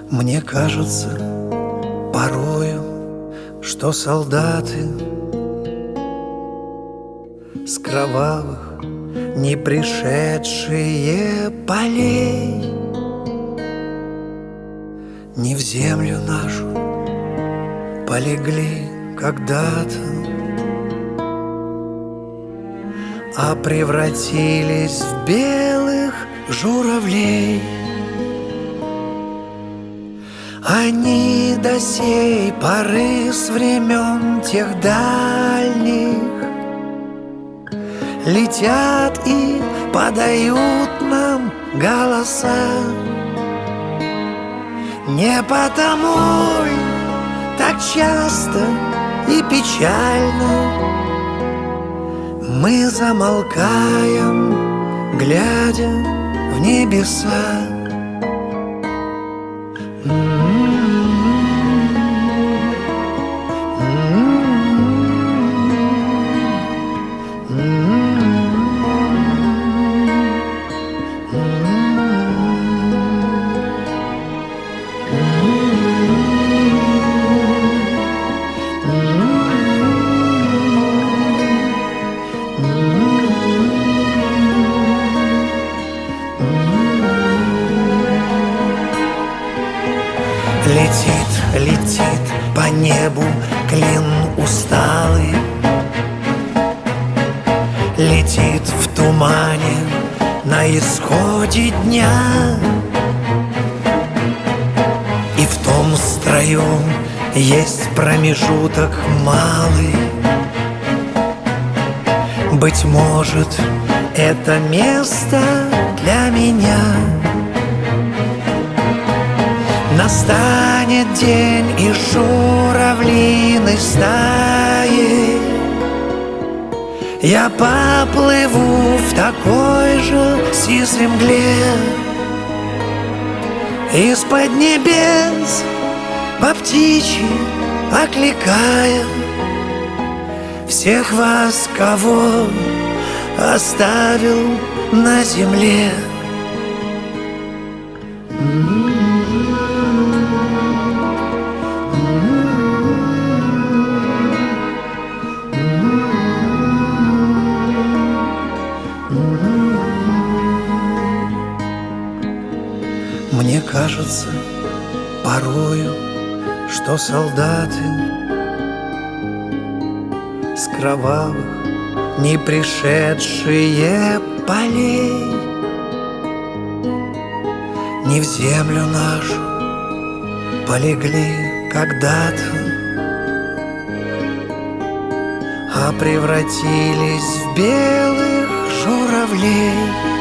Мне кажется порою, что солдаты с кровавых не пришедшие полей не в землю нашу полегли когда-то, а превратились в белых журавлей. Они до сей поры с времен тех дальних летят и подают нам голоса. Не потому ли так часто и печально мы замолкаем, глядя в небеса? Летит, летит по небу клин усталый, летит в тумане на исходе дня. И в том строю есть промежуток малый. Быть может, это место для меня. Настанет день, и журавлиной стаей я поплыву в такой же сизой мгле. Из-под небес по птичьи окликая всех вас, кого оставил на земле. Мне кажется порою, что солдаты с кровавых не пришедшие полей не в землю нашу полегли когда-то, а превратились в белых журавлей.